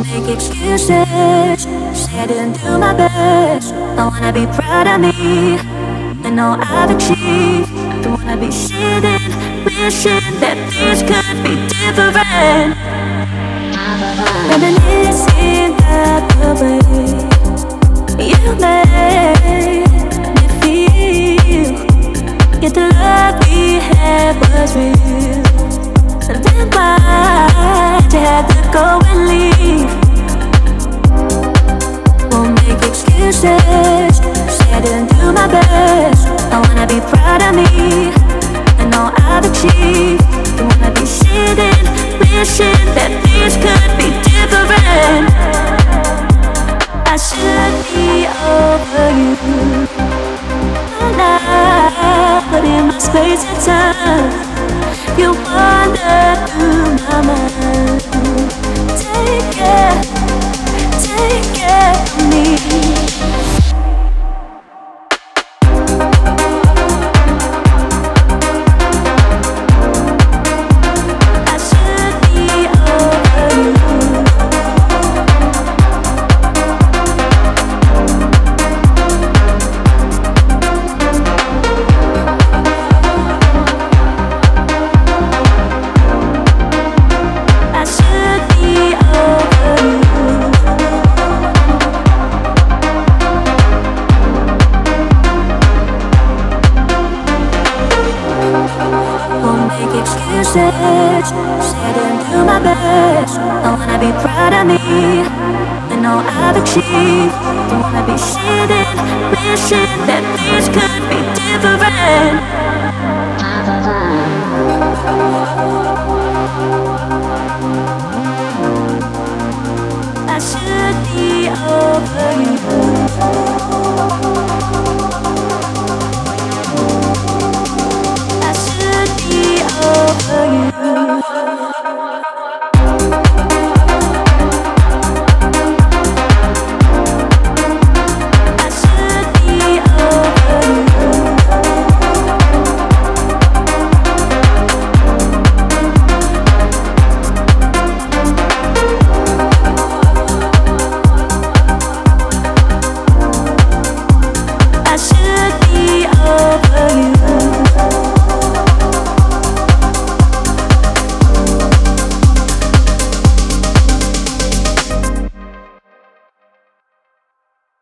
make excuses. Say I didn't do my best. I wanna be proud of me and all I've achieved. Don't wanna be sitting, wishing that things could be different. Reminiscing about the way you made me feel. Yet the love we had was real. And then why'd you have to go and leave? Won't make excuses. Say I didn't do my best. I wanna be proud of me and all I've achieved. Don't wanna be sitting, wishing that things could be different. I should be over you. And I put in my space and time. You wander through my mind. Take care of me. Say I didn't do my best. I wanna be proud of me and all I've achieved. Don't wanna be sitting, wishing that things could be different. I should be over you. Over you. I should be over you.